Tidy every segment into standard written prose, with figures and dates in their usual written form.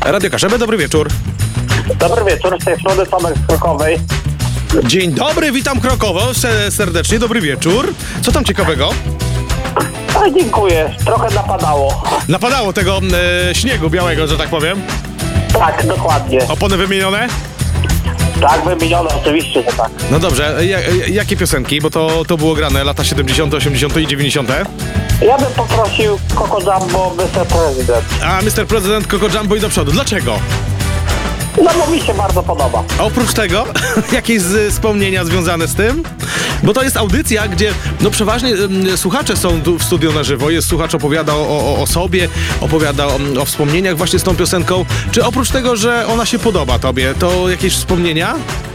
Radio Kaszebę, dobry wieczór. Dobry wieczór, z tej strony Tomek z Krokowej. Dzień dobry, witam Krokowo, serdecznie, dobry wieczór. Co tam ciekawego? A, dziękuję, trochę napadało. Napadało tego śniegu białego, że tak powiem? Tak, dokładnie. Opony wymienione? Tak, wymienione, oczywiście, że tak. No dobrze, jakie piosenki? Bo to było grane lata 70., 80. i 90. Ja bym poprosił Coco Jumbo, Mr. President. A Mr. President, Coco Jumbo i do przodu. Dlaczego? No bo mi się bardzo podoba. A oprócz tego, jakieś wspomnienia związane z tym? Bo to jest audycja, gdzie no przeważnie słuchacze są tu w studiu na żywo. Jest słuchacz, opowiada o sobie, opowiada o wspomnieniach właśnie z tą piosenką. Czy oprócz tego, że ona się podoba tobie, to jakieś wspomnienia?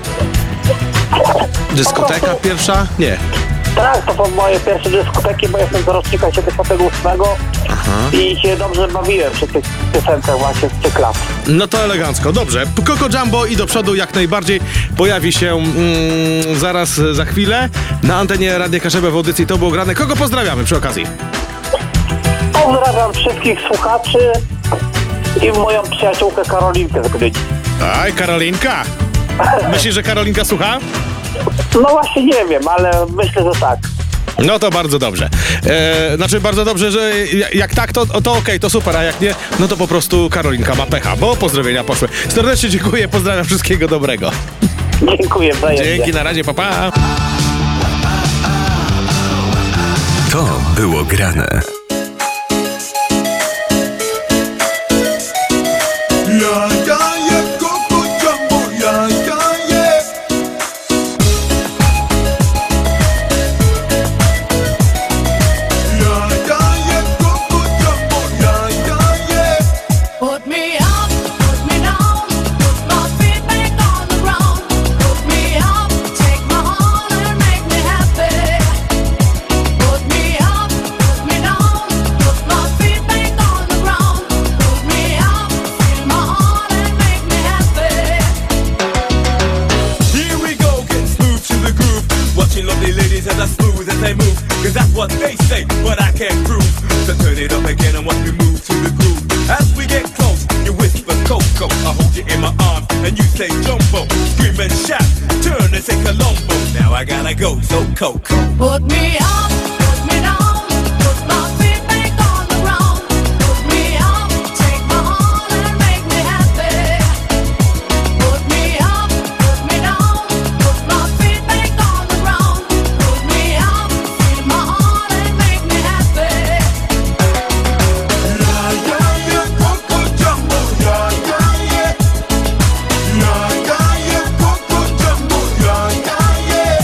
Dyskoteka pierwsza? Nie. Tak, to są moje pierwsze dyskoteki, bo jestem z rocznika 78 i się dobrze bawiłem przy tych piosenkach właśnie z tych lat. No to elegancko, dobrze. Coco Jumbo i do przodu jak najbardziej pojawi się zaraz za chwilę na antenie Radia Kaszebę w audycji To było grane. Kogo pozdrawiamy przy okazji? Pozdrawiam wszystkich słuchaczy i moją przyjaciółkę Karolinkę z Gdyni. Aj, Karolinka! Myślisz, że Karolinka słucha? No właśnie nie wiem, ale myślę, że tak. No to bardzo dobrze. Znaczy bardzo dobrze, że jak tak, to okej, to super, a jak nie, no to po prostu Karolinka ma pecha, bo pozdrowienia poszły. Serdecznie dziękuję, pozdrawiam, wszystkiego dobrego. Dziękuję wzajemnie. Dzięki, na razie, pa, pa. To było grane. Coco. Put me up, put me down, put my feet back on the ground. Put me up, take my heart and make me happy. Put me up, put me down, put my feet back on the ground. Put me up, feel my heart and make me happy. Yeah, yeah, yeah, Coco Jumbo, yeah, yeah, yeah. Yeah, yeah, yeah, Coco Jumbo, yeah, yeah, yeah.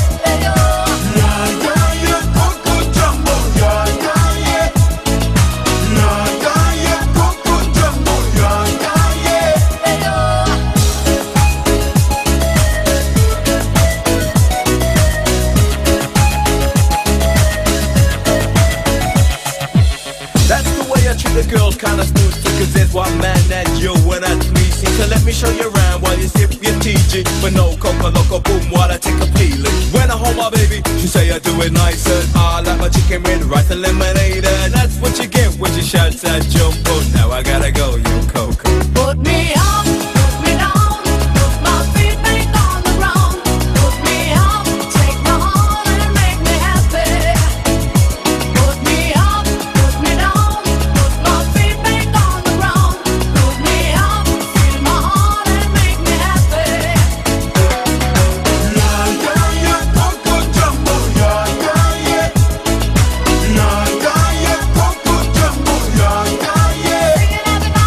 Kinda smooth, cause there's one man that you and that's me. So let me show you around while you sip your TG. But no coca loco boom while I take a peeling. When I hold my baby, she say I do it nicer. I like my chicken with rice and lemonade. And that's what you get when you shout that jumbo. Now I gotta go, yo Coco. Put me up, put me down, put my feet back on the ground. Put me up, take my heart and make me happy. Put me up, put me down, put my feet back on the ground. Put me up, feel my heart and make me happy. Yeah, yeah, yeah, Coco Jumbo, yeah, yeah, yeah. Yeah, yeah, yeah, Coco Jumbo, yeah, yeah, yeah.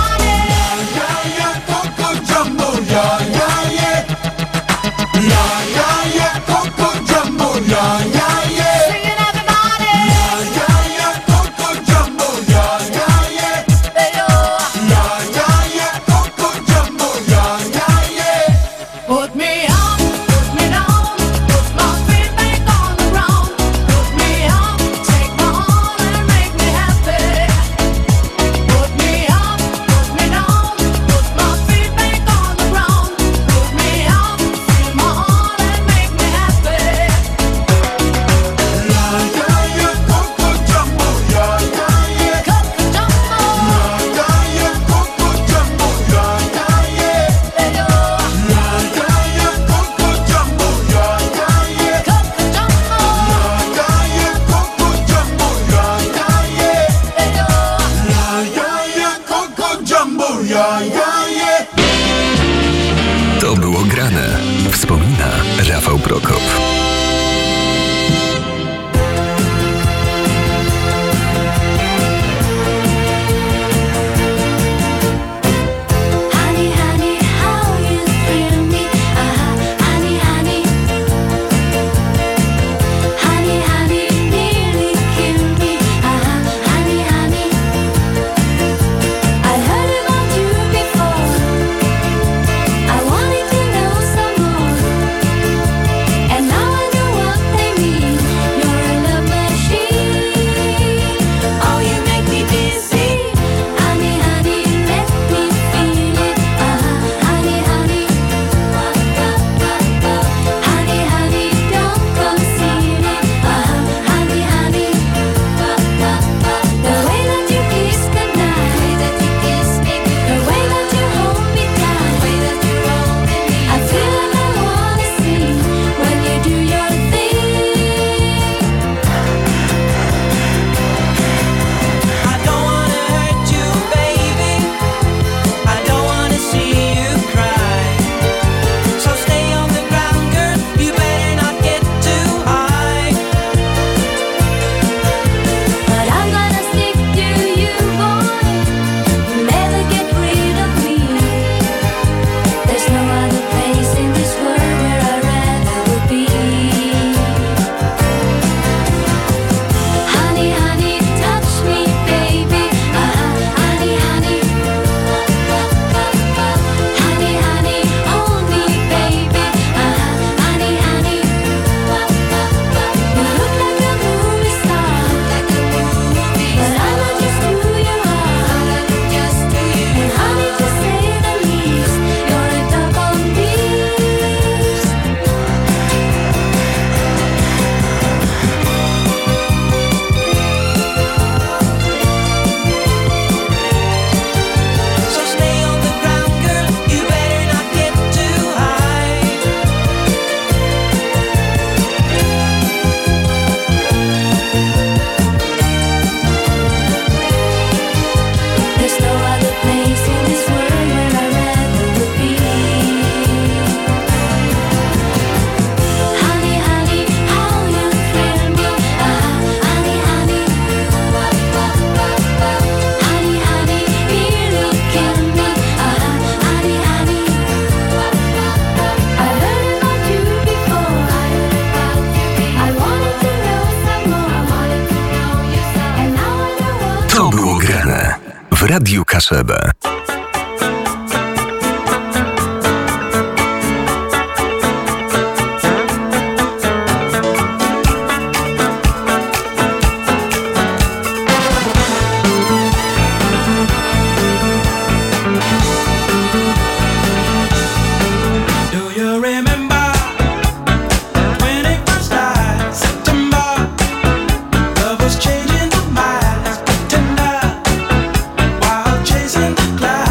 grane. Wspomina Rafał Prokop. Honey, honey, how you thrill me, honey, honey. Honey, honey, nearly kill me, honey, honey. I heard about you before, I wanted to know some more, and now I know what they mean. You're a love machine, oh you make me dizzy. Honey, honey, let me feel it, honey, honey. Honey, honey, don't conceal it, honey, honey. The way that you kiss goodnight, the way that you hold me tight, I feel like I wanna sing when you do your thing. I don't wanna hurt you, baby. I don't wanna see you cry. So stay on the ground, girl. You better not get too high. But I'm gonna stick to you, boy. Never get rid of me. There's no other place in this world where I'd rather would be. Honey, honey, touch me, baby. Honey, honey. Honey, honey, hold me, baby. Honey, honey. You look like a movie star, but I'm not just who you are. And honey, to say the least, you're a double beast. So stay on the ground, girl. You better not get too high. There's no other place in this world where I'd rather would be. Honey, honey, how you thrill me, honey, honey. Honey, honey, really kill me, honey, honey. I heard about you before, I wanted to know some more, and now I know what. To było grane w Radiu Kaszebę. Do you remember 21st night, September? Love was changing the minds, tender, while chasing the clouds.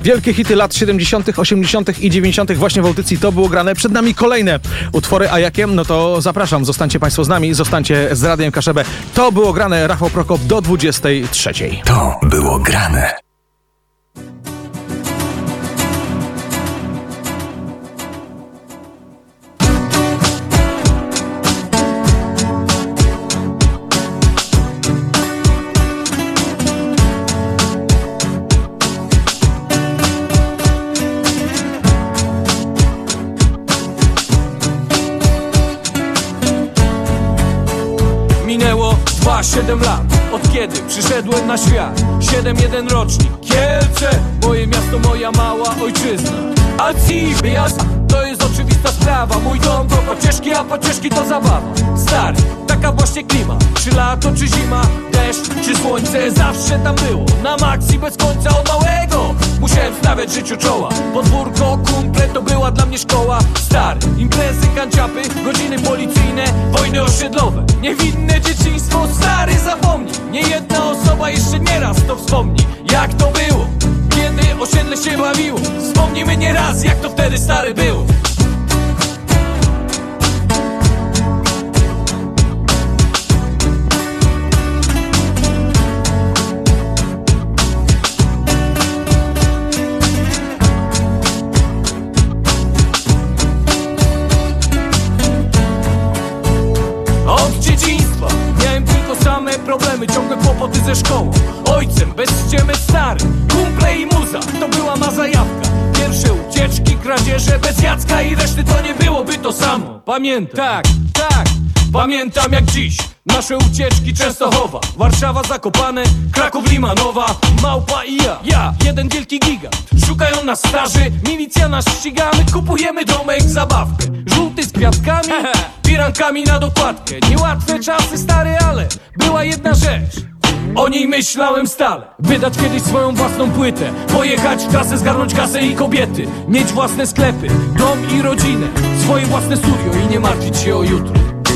Wielkie hity lat 70., 80. i 90. właśnie w audycji To było grane. Przed nami kolejne utwory, a jakie? No to zapraszam, zostańcie Państwo z nami, zostańcie z Radiem Kaszebę. To było grane, Rafał Prokop do 23. To było grane. Minęło 7 lat, od kiedy przyszedłem na świat. 7-1 rocznik, Kielce, moje miasto, moja mała ojczyzna. A to jest oczywista sprawa. Mój dom to pocieszki, a pocieszki to zabawa. Stary, taka właśnie klima. Czy lato, czy zima, deszcz, czy słońce, zawsze tam było. Na maksie bez końca od małego musiałem stawiać życiu czoła. Podwórko, kumple, to była dla mnie szkoła. Stary, imprezy, kanciapy, godziny policyjne, wojny osiedlowe. Niewinne dzieciństwo, stary, zapomnij. Nie jedna osoba jeszcze nieraz to wspomni. Jak to było, kiedy osiedle się bawiło. Wspomnimy nieraz, jak to wtedy, stary, było. Od dzieciństwa miałem tylko same problemy, ciągłe kłopoty ze szkołą, ojcem, bez ściemy, stary, kumple i muza, to była ma zajawka. Pierwsze ucieczki, kradzieże, bez Jacka i reszty to nie byłoby to samo. Pamiętam, tak, pamiętam jak dziś. Nasze ucieczki Częstochowa, Warszawa, Zakopane, Kraków, Limanowa, Małpa i ja, jeden wielki gigant. Szukają nas straży, milicja nas ściga, my kupujemy domek, zabawkę. Żółty z kwiatkami, pirankami na dokładkę. Niełatwe czasy, stary, ale była jedna rzecz. O niej myślałem stale. Wydać kiedyś swoją własną płytę, pojechać w trasę, zgarnąć kasę i kobiety, mieć własne sklepy, dom i rodzinę, swoje własne studio i nie martwić się o jutro.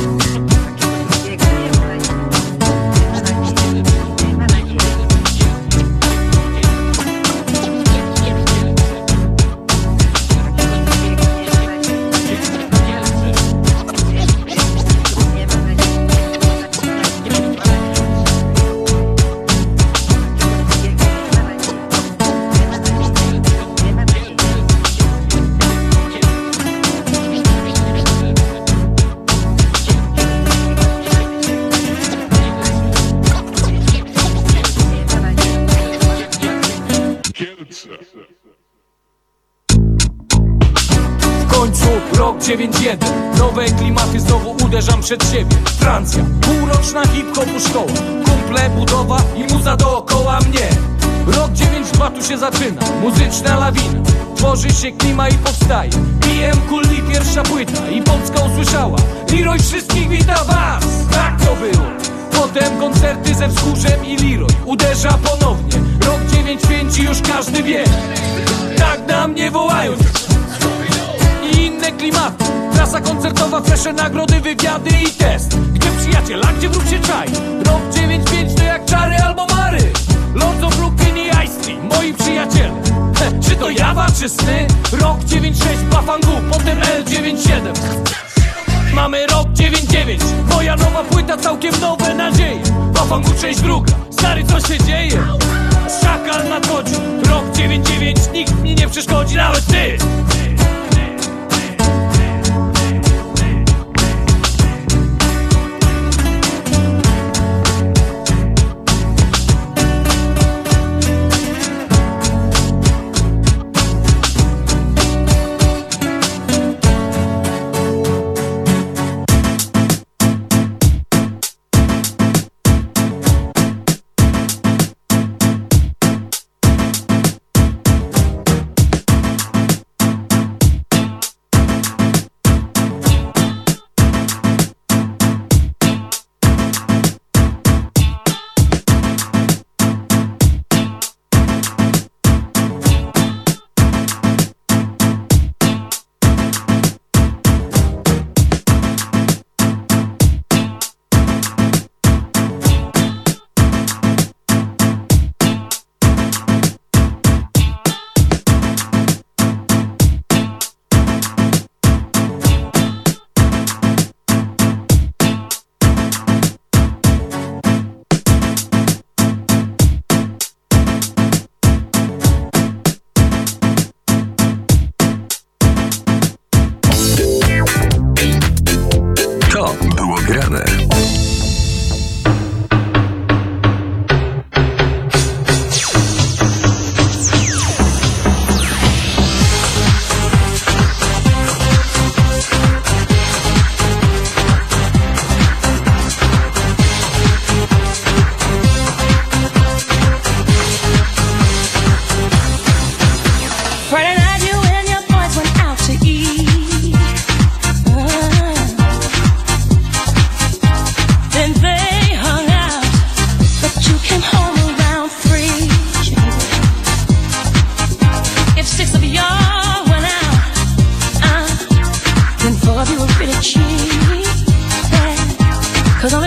W końcu rok 9-1, nowe klimaty znowu uderzam przed siebie. Francja, półroczna hip-hopu szkoła, kumple, budowa i muza dookoła mnie. Rok 9-2 tu się zaczyna, muzyczna lawina. Tworzy się klima i powstaje PM Kulli, pierwsza płyta i Polska usłyszała. Leroy wszystkich wita was, tak to było. Potem koncerty ze Wzgórzem i Leroy uderza ponownie. Rok 9-5 i już każdy wie, tak na mnie wołają. I inne klimaty, trasa koncertowa, fresze, nagrody, wywiady i test. Gdzie przyjaciel, a gdzie wróg się czai? Rok 9-5 to jak czary albo mary. Lords of Brooklyn i Ice-T, moi przyjaciele. Czy to jawa, czy sny? Rok 9-6, Bafangu, potem L9-7. Mamy rok 9-9, moja nowa płyta, całkiem nowe nadzieje. Bafangu, część druga, stary, co się dzieje? Szakal nadchodzi, rok 9-9, nikt mi nie przeszkodzi, nawet ty.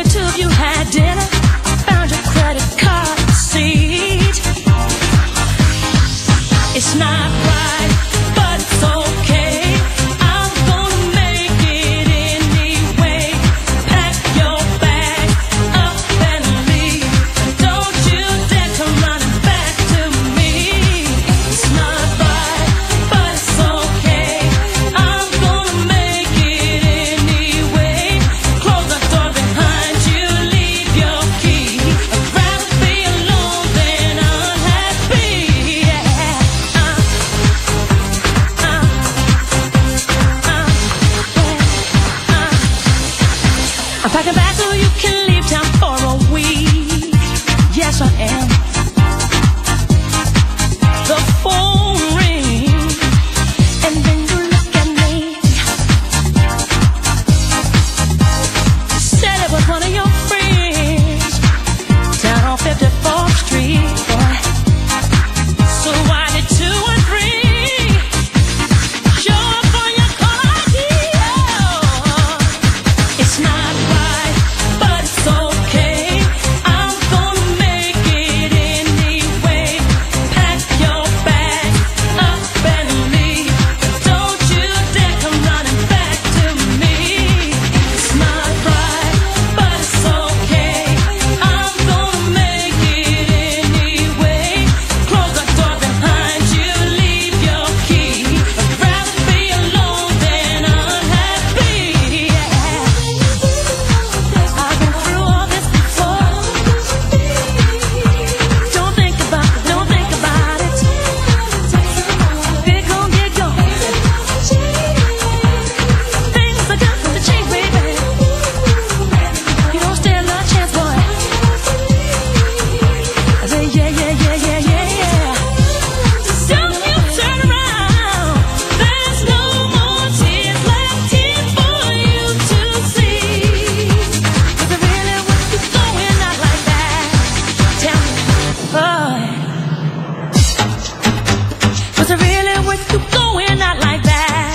the two of you had dinner, I found your credit card receipt. It's not right, but it's okay. I'm gonna make it anyway. Pack your bag up and leave. Don't you dare come running back to me. It's not right, but it's okay. I'm gonna make it anyway. Close the door behind you, leave your key. I'd rather be alone than unhappy. I'm packing back so you can leave town for a week. Yes, I am. The phone rings, and then you look at me. Said it was one of your friends down on 54th Street. Boy. So why did 2 and 3 show up on your caller ID? It's not right, but it's okay. I'm gonna make it anyway. Pack your bag up and leave. Don't you dare come running back to me. It's not right, but it's okay. I'm gonna make it anyway. Close the door behind you, leave your key. I'd rather be alone than unhappy. I've been through all this before. Don't think about it, don't think about it. Get gone, get gone. Things are got to change, baby. You don't stand a chance, boy. I say yeah, yeah, yeah, yeah, yeah, yeah. Don't you turn around. There's no more tears left here for you to see. Was it really worth you going out like that? Tell me, boy. Was it really worth you going out like that?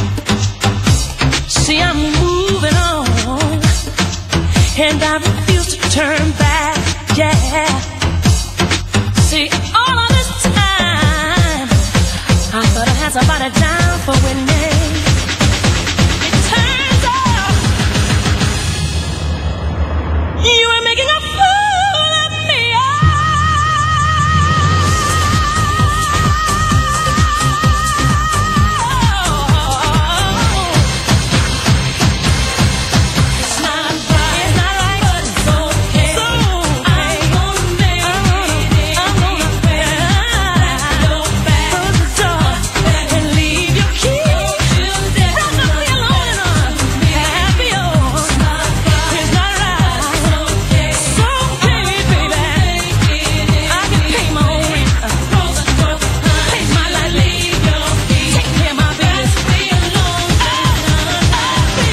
See, I'm moving on, and I refuse to turn back. Yeah. See, all of this time, I thought I had somebody down for winning. It turns out you were making a fool of me. It's not right, but it's okay. So I'm gonna make it anyway. Pack your bag, close the door, and leave your key. Run up for your alone, happy old. It's not right, so okay, baby. I can pay my own rent, pay my light, leave your key. Take care of my business. Be alone, unhappy.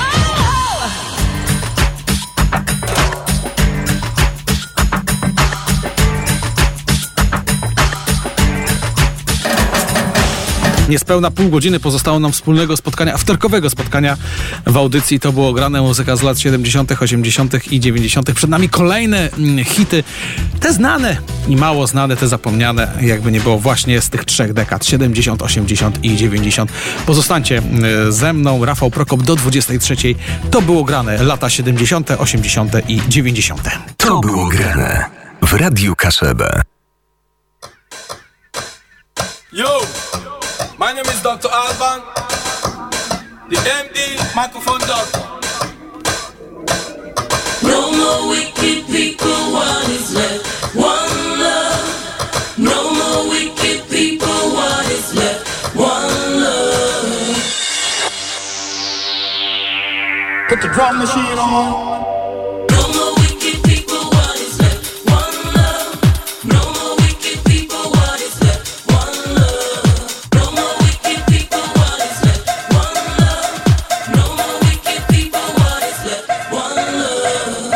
Niespełna pół godziny pozostało nam wspólnego spotkania, wtorkowego spotkania w audycji. To było grane muzyka z lat 70., 80. i 90. Przed nami kolejne hity, te znane i mało znane, te zapomniane, jakby nie było, właśnie z tych 3 dekad, 70, 80 i 90. Pozostańcie ze mną, Rafał Prokop do 23. To było grane lata 70., 80. i 90. To było grane w Radiu Kaszebę. Yo, my name is Dr. Alban, the MD microphone doctor. No more wicked people, what is left? One love. No more wicked people, what is left? One love. Put the drum machine on. No more wicked people, what is left? One love. No more wicked people, what is left? One love. No more wicked people, what is left? One love. No more wicked people, what is left? One love.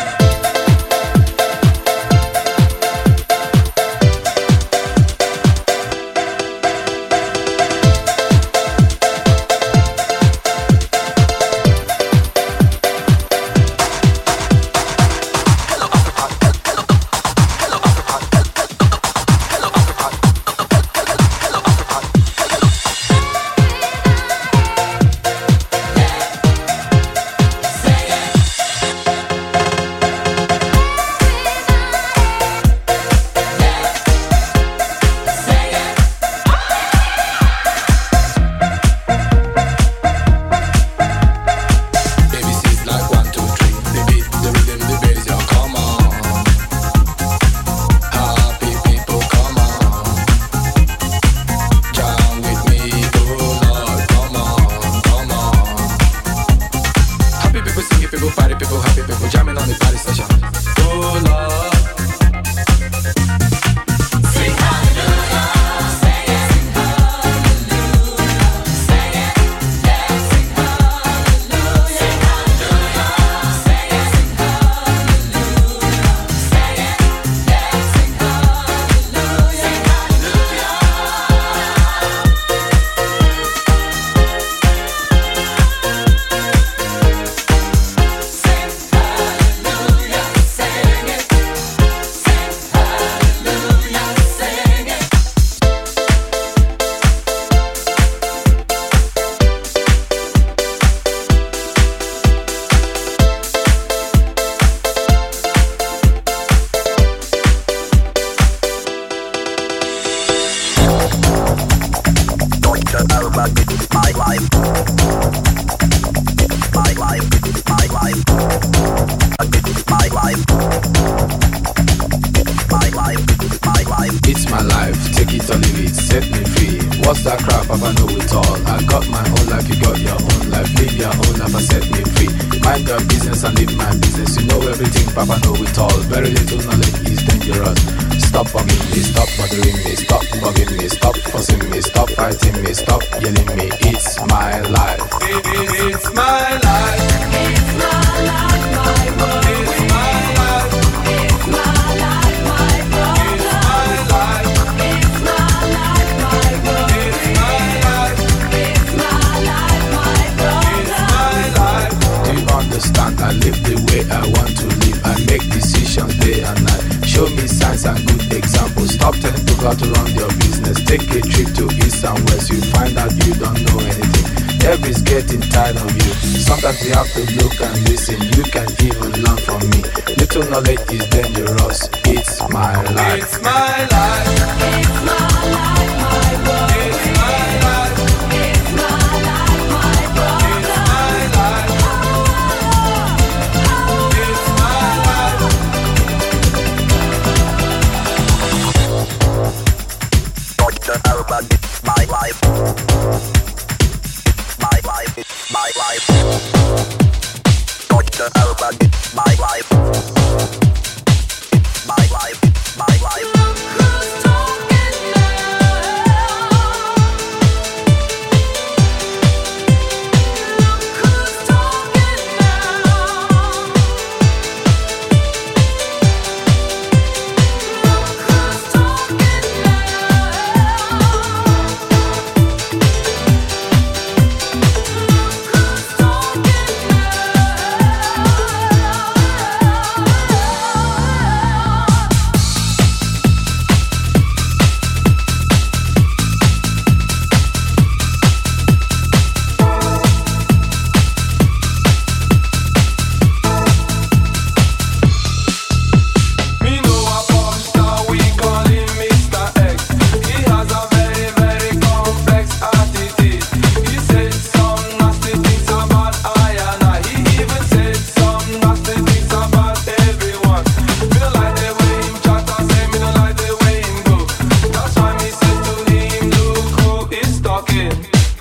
beat set me free. What's that crap? Papa know it all. I got my own life, you got your own life. Live your own life and set me free. Mind your business and live my business. You know everything, Papa know it all. Very little knowledge is dangerous. Stop bugging me, stop bothering me, stop bugging me, stop fussing me, stop fighting me, stop yelling me. It's my life. It's my life. It's my life, my world. It's my life. It's my life, my problem. It's my life. It's my life, my world. It's my life. It's my life, my problem. It's my life. Do you understand? I live the way I want to live. I make decisions day and night. Show me signs and good examples. Stop telling people how to run your business. Take a trip to east and west. You find out you don't know anything. Everybody's getting tired of you. Sometimes you have to look and listen. You can even learn from me. Little knowledge is dangerous. It's my life. It's my life. It's my life, my world. It's my life. It's my life, my problem. It's my life. It's my life. My life. My life is my life. Don't you know about it? My life. It's my life. It's my life. Who's talking now? Who's talking now? Who's talking Me know a pop star, we call him Mr. X. He has a very, very complex attitude. He said some nasty things about I and I. He even said some nasty things about everyone. Me don't like the way him chat and say me don't like the way him go. That's why me say to him, look who is talking.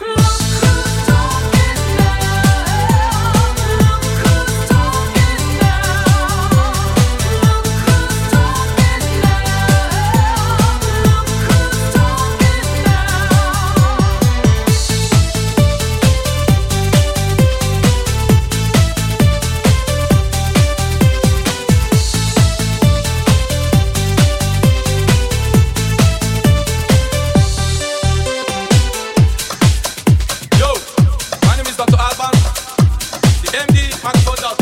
Yo, my name is Dr. Alban, the MD microphone doctor.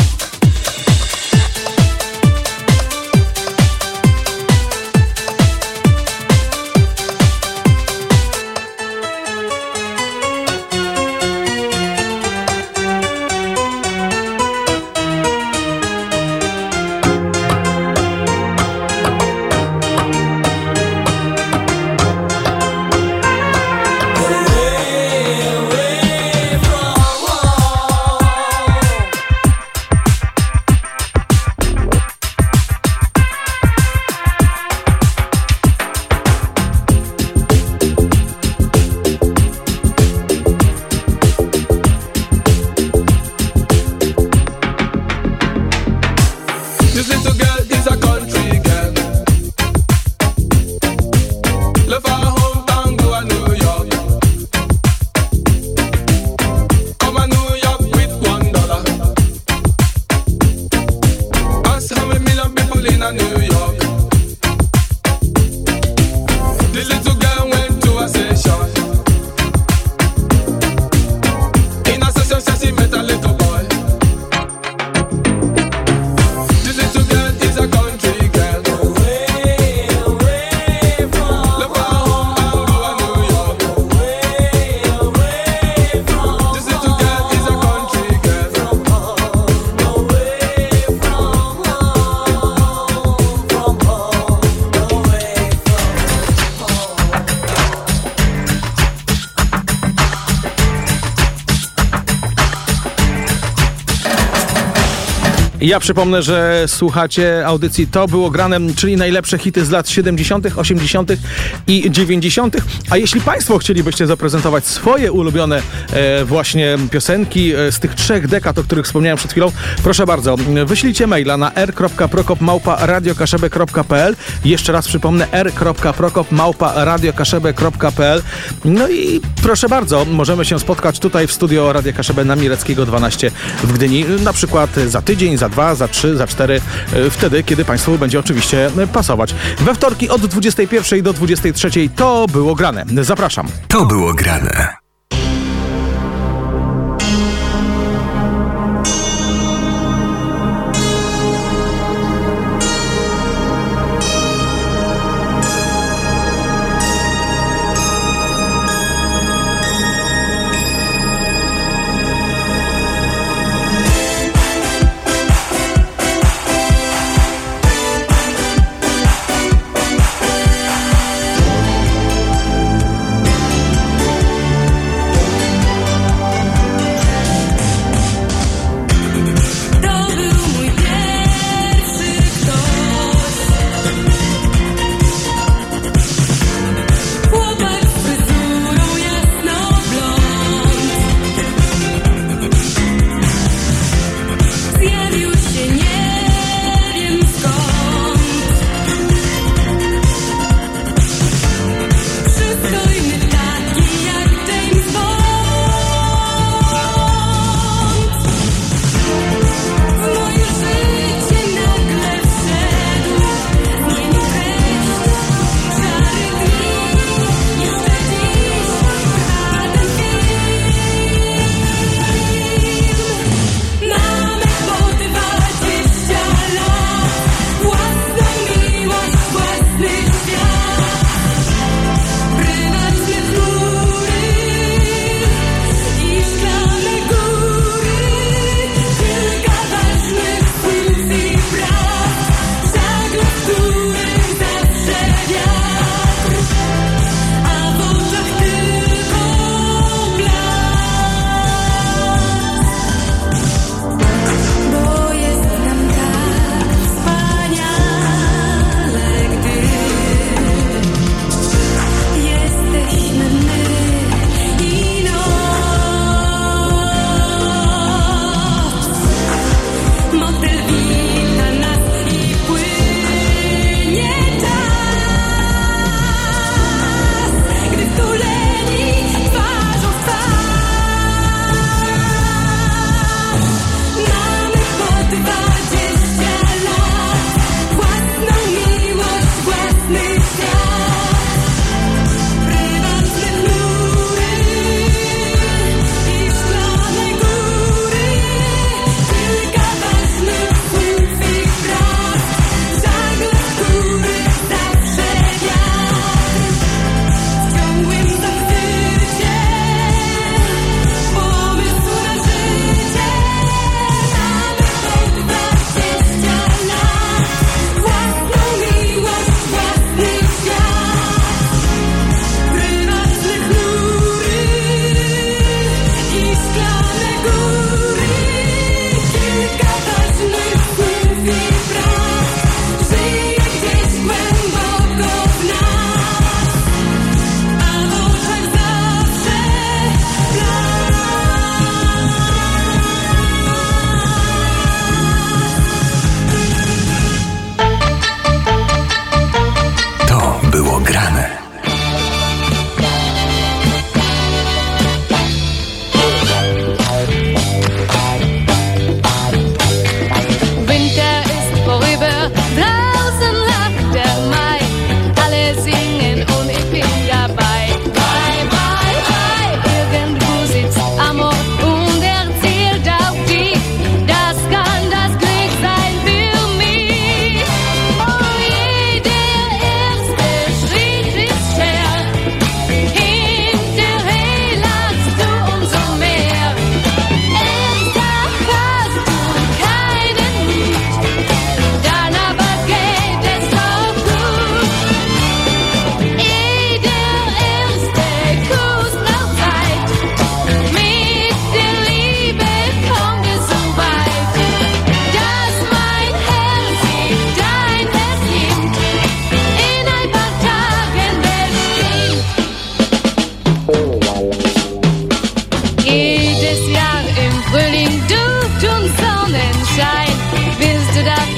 This little girl is a country girl. Left her hometown, go to New York. Come to New York with $1. Ask how many million people in a New York. This little girl went to a session. In a session, she met a little boy. This little girl is a country girl. Left her home and go to New York. This little girl is a country girl. Ja przypomnę, że słuchacie audycji To Było Grane, czyli najlepsze hity z lat 70., 80. i 90. A jeśli Państwo chcielibyście zaprezentować swoje ulubione właśnie piosenki z tych 3 dekad, o których wspomniałem przed chwilą, proszę bardzo, wyślijcie maila na r.prokop@radiokaszebę.pl. Jeszcze raz przypomnę, r.prokop@radiokaszebę.pl. No i proszę bardzo, możemy się spotkać tutaj w studio Radia Kaszebę na Mileckiego 12 w Gdyni, na przykład za tydzień, za 2, za 3, za 4, wtedy, kiedy Państwu będzie oczywiście pasować. We wtorki od 21 do 23 To Było Grane. Zapraszam. To było grane.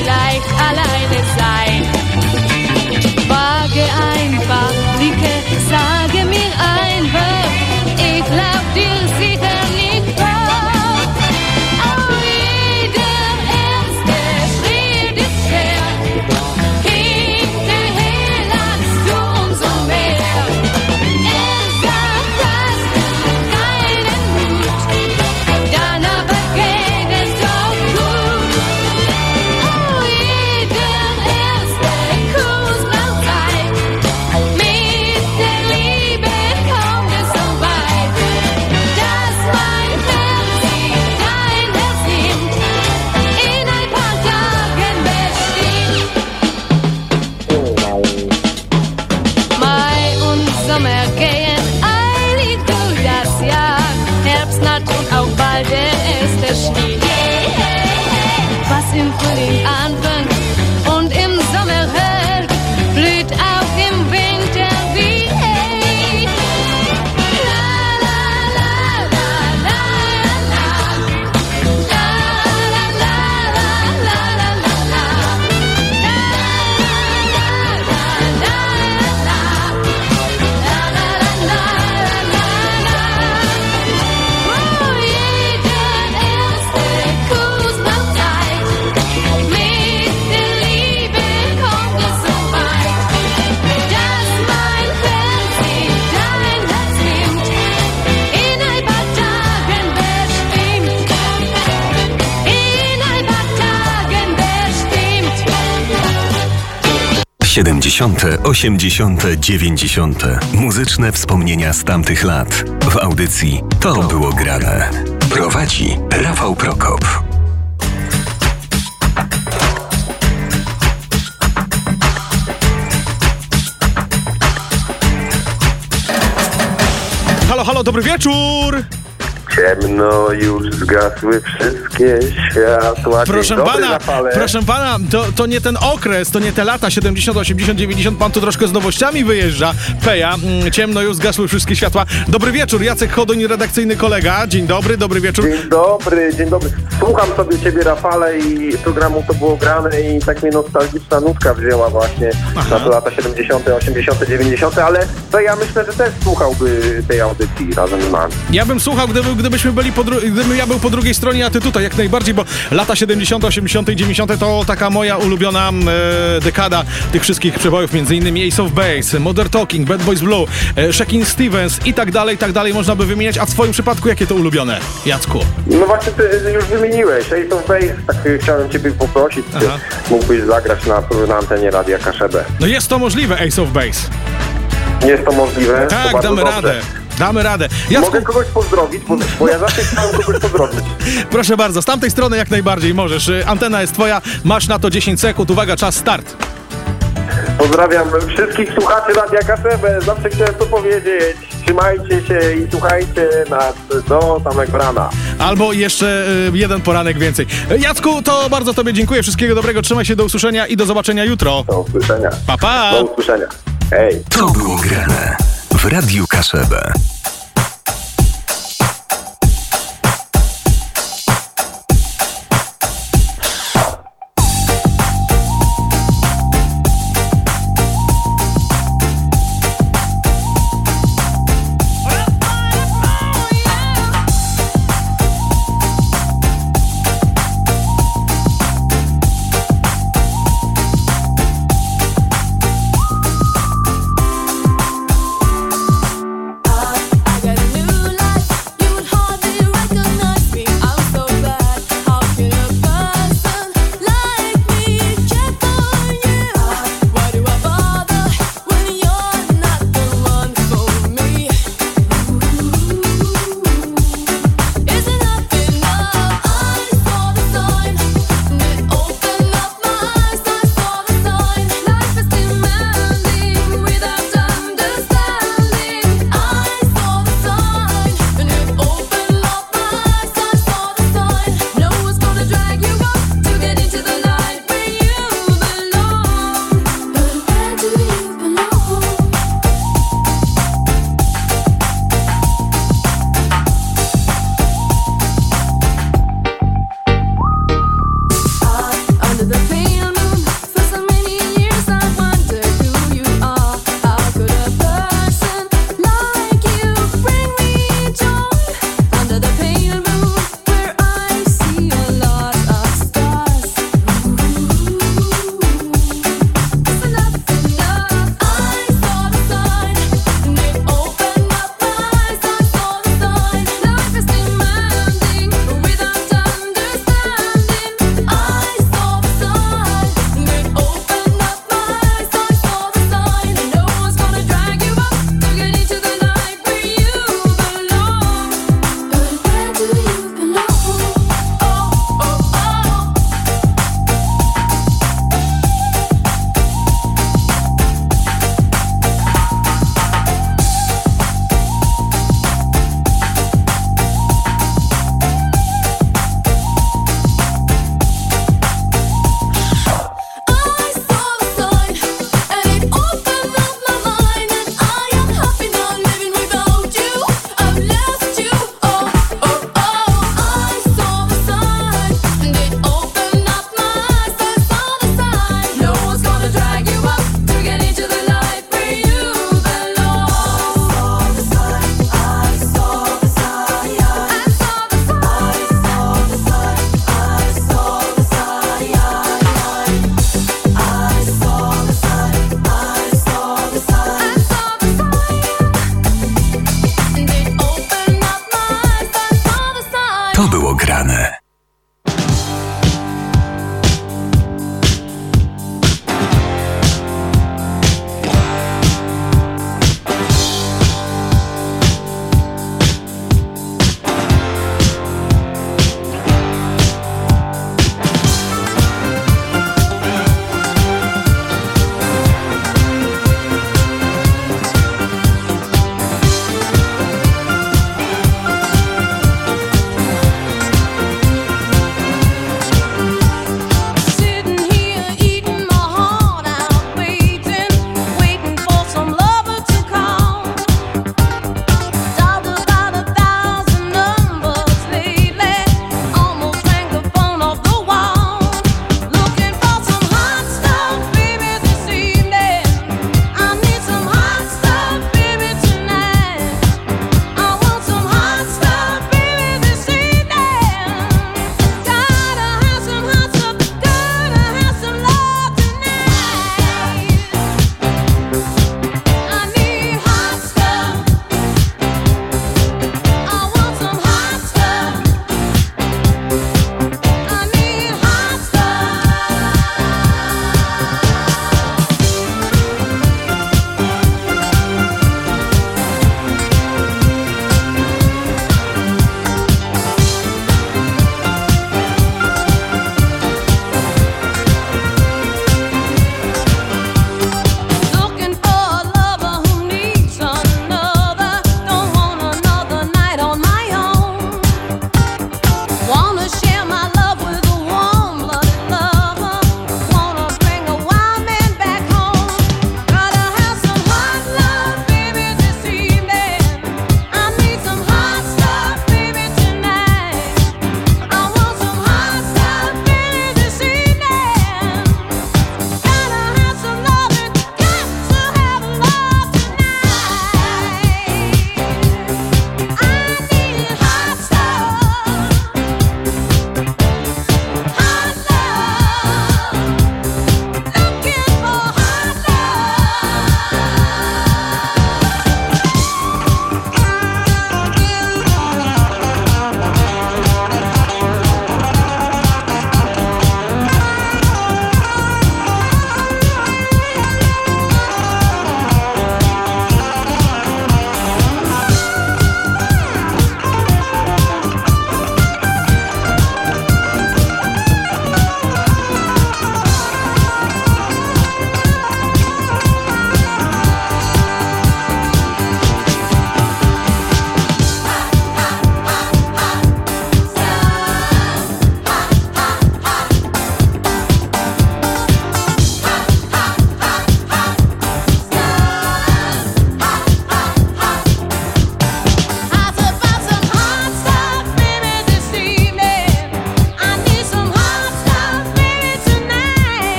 leicht alleine sein. Wage einfach, Lieke, sage mir einfach, ich glaub dir sicher nicht wahr. Oh, jeder erste Schritt ist schwer, hinterher lachst du umso mehr. Sagt, hast du keinen Mut, dann aber geht es doch gut. Oh, jeder erste Kuss braucht Zeit, mit der Liebe kommt es so weit, dass mein Herz sich dein Herz nimmt, in ein paar Tagen bestimmt. Mai und Sommer gehen eilig durch das Jahr, Herbst naht und auch bald der erste Schnee. Was im Frühling anfängt und im Sommer hört, blüht auch im Winter wieder. La la la la la la, la la la la la la la, la Oh, jeder erste Kuss braucht Zeit, mit der Liebe kommt es so weit, dass mein Herz sich dein Herz nimmt, in ein paar Tagen bestimmt, in ein paar Tagen bestimmt. 70., 80., 90. Muzyczne wspomnienia z tamtych lat. W audycji To było grane. Prowadzi Rafał Prokop. Halo, halo, dobry wieczór! Ciemno, już zgasły wszystkie światła. Proszę Dzień dobry, pana, Rafale. proszę pana, to nie ten okres, to nie te lata 70, 80, 90, pan tu troszkę z nowościami wyjeżdża. Peja, ciemno, już zgasły wszystkie światła. Dobry wieczór, Jacek Chodoń, redakcyjny kolega. Dzień dobry, dobry wieczór. Dzień dobry, dzień dobry. Słucham sobie ciebie, Rafale, i programu To było grane i tak mnie nostalgiczna nutka wzięła właśnie na te lata 70, 80, 90, ale to ja myślę, że też słuchałby tej audycji razem z nami. Ja bym słuchał, gdybyśmy byli gdybym ja był po drugiej stronie, a ty tutaj, jak najbardziej, bo lata 70, 80, 90 to taka moja ulubiona dekada tych wszystkich przebojów, między innymi Ace of Base, Modern Talking, Bad Boys Blue, Shakin' Stevens i tak dalej, można by wymieniać. A w twoim przypadku jakie to ulubione, Jacku? No właśnie, ty już wymieniłeś Ace of Base, tak chciałem ciebie poprosić, czy mógłbyś zagrać na antenie Radia Kaszebę. No jest to możliwe, Ace of Base. Jest to możliwe? To Tak, bardzo damy dobrze. radę. Damy radę. Jacku, Mogę kogoś pozdrowić, bo ja zawsze chciałem kogoś pozdrowić. proszę bardzo, z tamtej strony jak najbardziej możesz. Antena jest twoja, masz na to 10 sekund. Uwaga, czas, start. Pozdrawiam wszystkich słuchaczy Radia Kaszebę. Zawsze chciałem to powiedzieć. Trzymajcie się i słuchajcie nas do samego rana. Albo jeszcze jeden poranek więcej. Jacku, to bardzo tobie dziękuję. Wszystkiego dobrego, trzymaj się, do usłyszenia i do zobaczenia jutro. Do usłyszenia. Pa, pa. Do usłyszenia. Hej. To było grane w Radiu Kaszebę.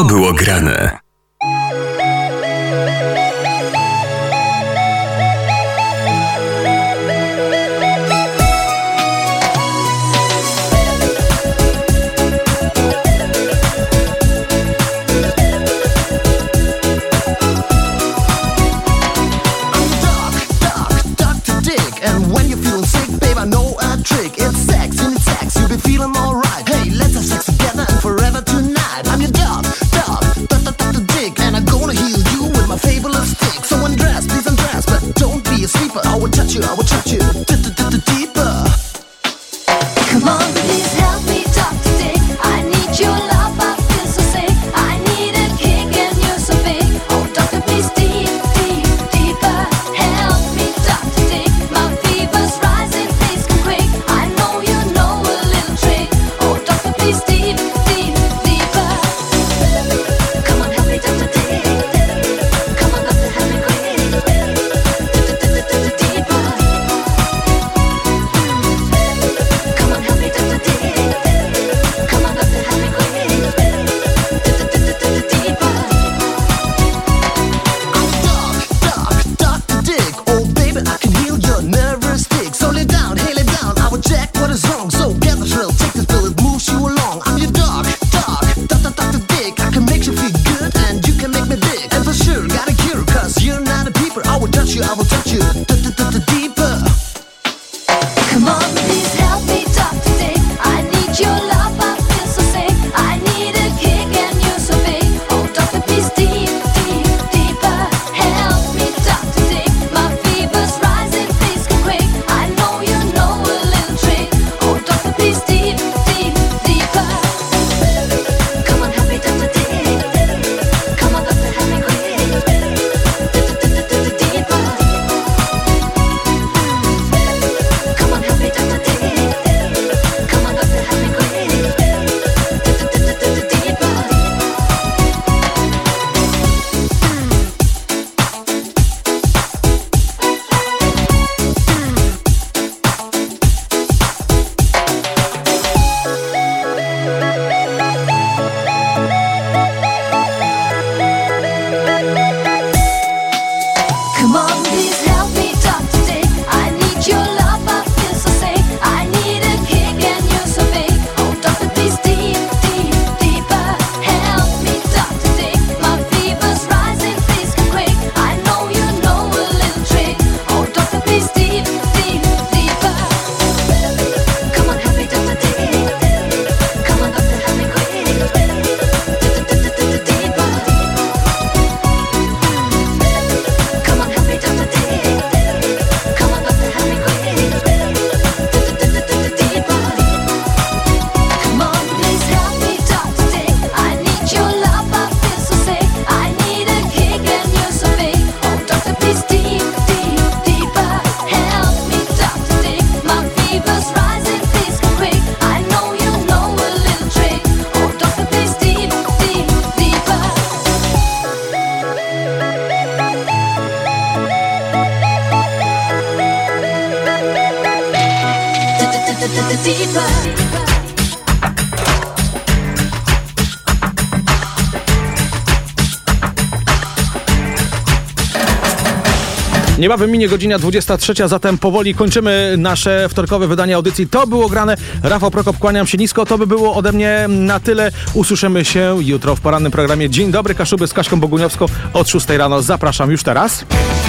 było grane. I will touch you deeper. Come on, please help me, Dr. Dick. I need your love, I feel so sick. I need a kick and you're so big. Oh, doctor, please deeper. Help me, Dr. Dick. My fever's rising, please come quick. I know you know a little trick. Oh, doctor, please deeper. Come on, help me, Dr. Dick. Come on, doctor, help me quick. Deeper. Come on, help me, Dr. Dick. Come on, doctor, help me quick. Deeper. Dr. Dick. Oh, baby, I can heal your nervous tick. So lay down, hey, lay down. I will check what is wrong. So get the thrill, take this pill, it moves you along. I'm your dog, Dr. Dick. I can make you feel good and you can make me dick. And for sure, got a cure, cause you're not a peeper. I will touch you deeper. Come on, please help me, Dr. Dick. I need your love, I feel so sick. I need a kick and you're so big. Oh, doctor, please deeper. Help me, Dr. Dick. My fever's rising, please come quick. I know you know a little trick. Oh, doctor, please deeper. Come on, help me, Dr. Dick. Come on, doctor, help me quick. Deeper. Come on, help me, Dr. Dick. Come on, doctor, help me quick. Deeper. Come on, please help me, Dr. Dick. I need your love, I feel so sick. I need a kick and you're so big. Oh, doctor, please deeper. Help me, Dr. Dick. My fever's rising, please come quick. I know you know a little trick. Oh, doctor, please deeper. Come on, help me, Dr. Dick. Come on, doctor, help me quick. Deeper. Come on, help me, Dr. Dick. Come on, doctor, help me quick. Deeper. Come on, please help me, Dr. Dick. I need your love, I feel so sick. I need a kick and you're so big. Oh, doctor, please deeper. Help me, Dr. Dick. My fever's rising, please come quick. I know you know a little trick. Oh, doctor, please deeper. Deeper. Niebawem minie godzina 23, zatem powoli kończymy nasze wtorkowe wydanie audycji. To było grane. Rafał Prokop, kłaniam się nisko. To by było ode mnie na tyle. Usłyszymy się jutro w porannym programie Dzień Dobry Kaszuby z Kaśką Boguniowską od 6 rano. Zapraszam już teraz.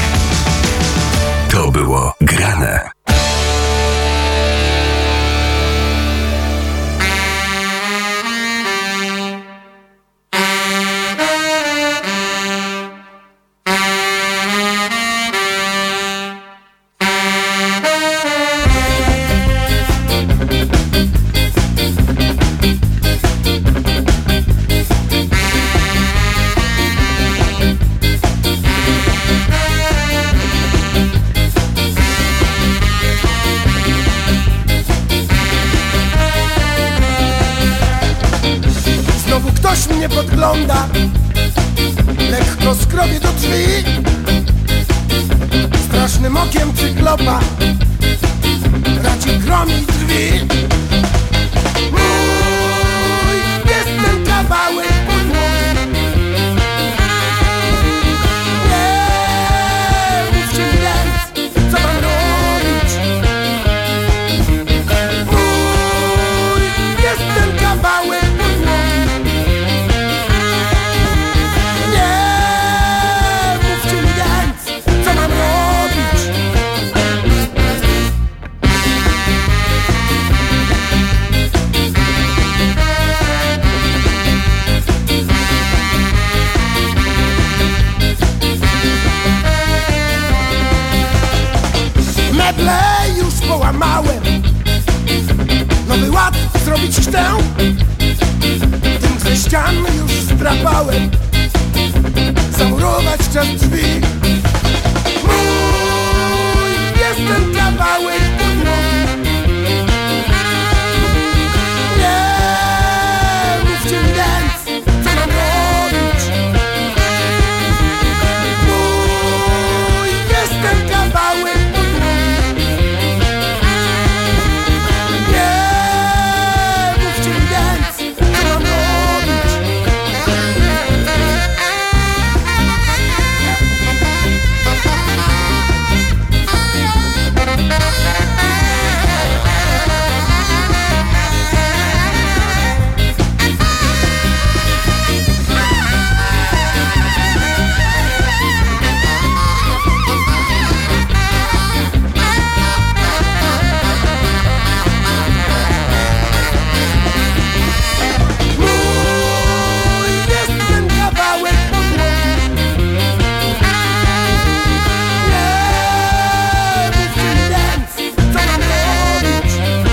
To było grane. Znowu ktoś mnie podgląda, lekko skrobię do drzwi. Strasznym okiem cyklopa raci gromi drzwi. Mój jest ten kawałek podłogi, Meble już połamałem, nowy ład zrobić chcę. Tym ze ścian już zdrapałem, zamurować czas drzwi. Mój jest ten kawałek podłogi. Nie mówcie mi więc, co mam robić. Mój jest ten kawałek podłogi. Nie mówcie mi więc, co mam robić. Mój jest ten kawałek podłogi. Nie mówcie mi więc, co mam robić.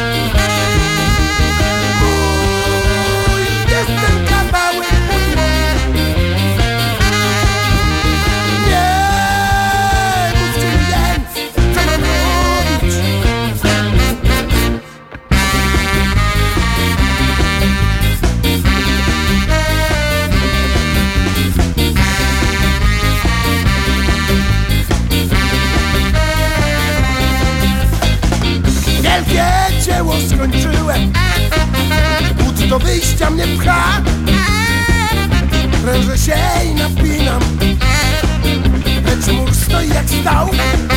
Mój jest ten kawałek podłogi. Nie mówcie mi więc, co mam robić. Wielkie dzieło skończyłem, but do wyjścia mnie pcha. Prężę się i napinam, lecz mur stoi jak stał.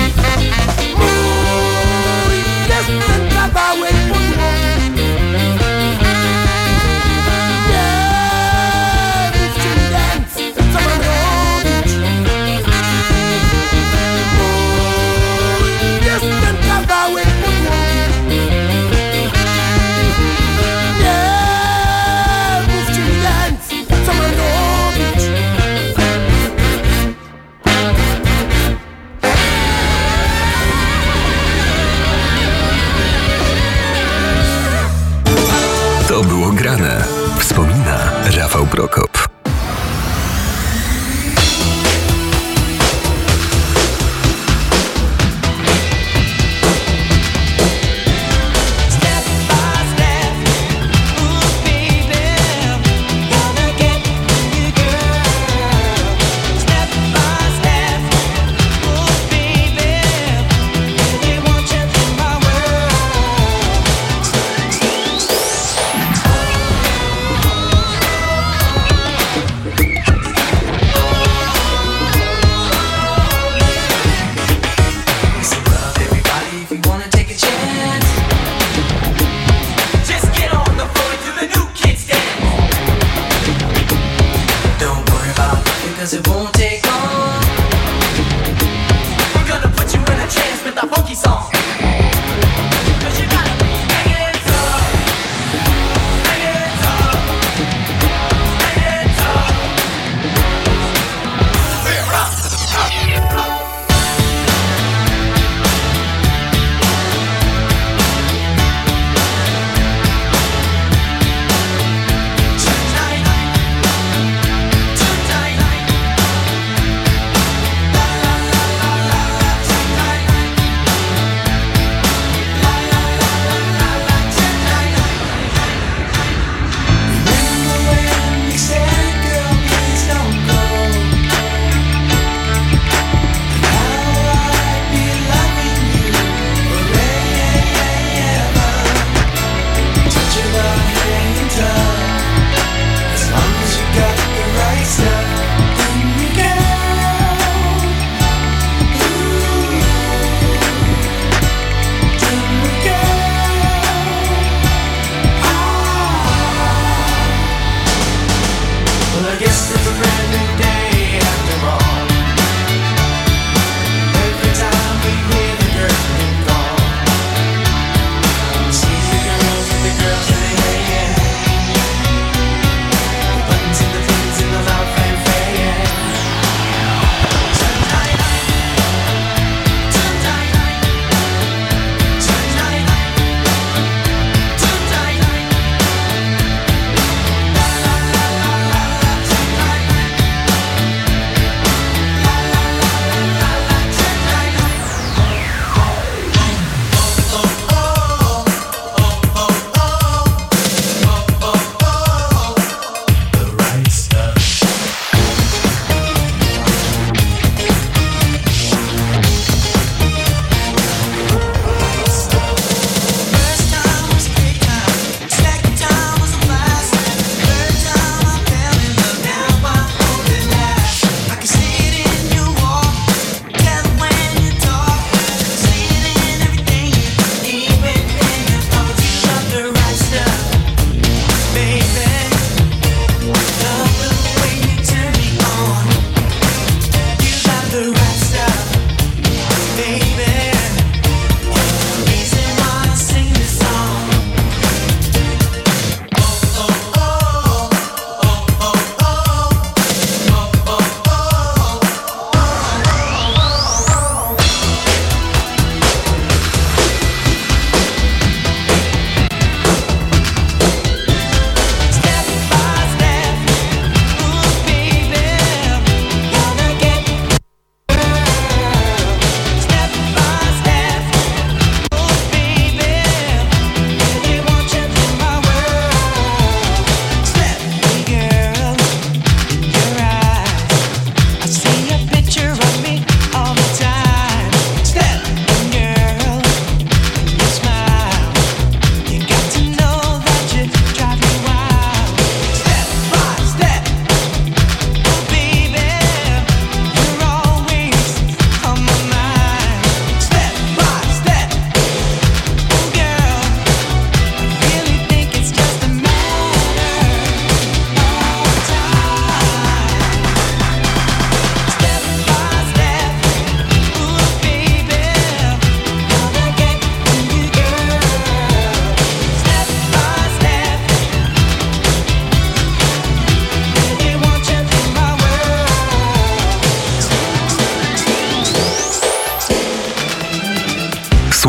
Mój jest ten kawałek podłogi. Nie mówcie mi więc, co mam robić. Mój jest ten kawałek podłogi. Nie mówcie mi więc, co mam robić.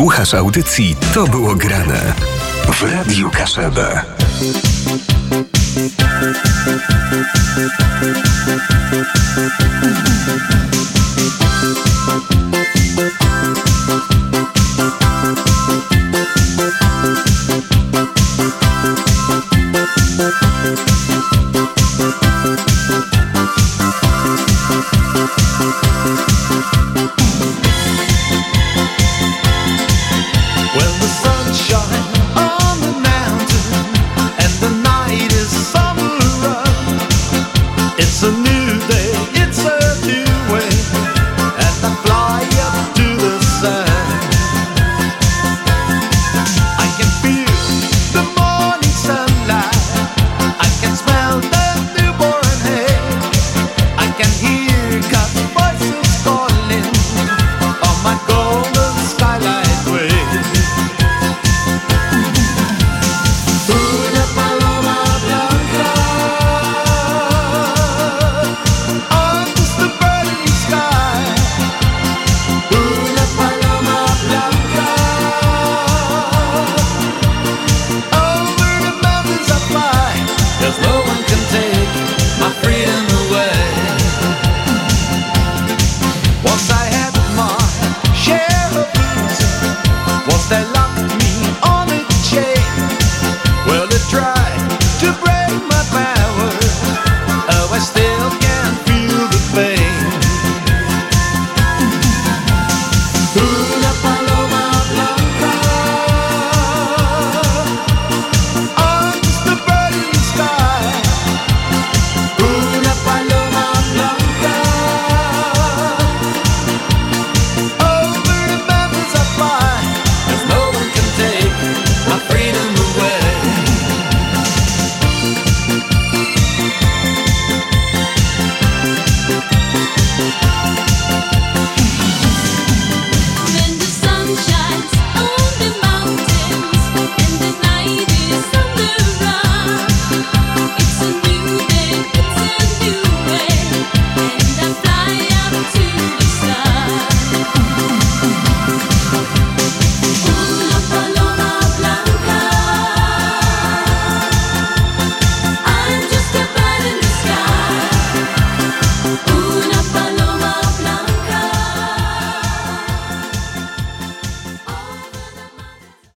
Słuchasz audycji To było grane w Radiu Kaszebę.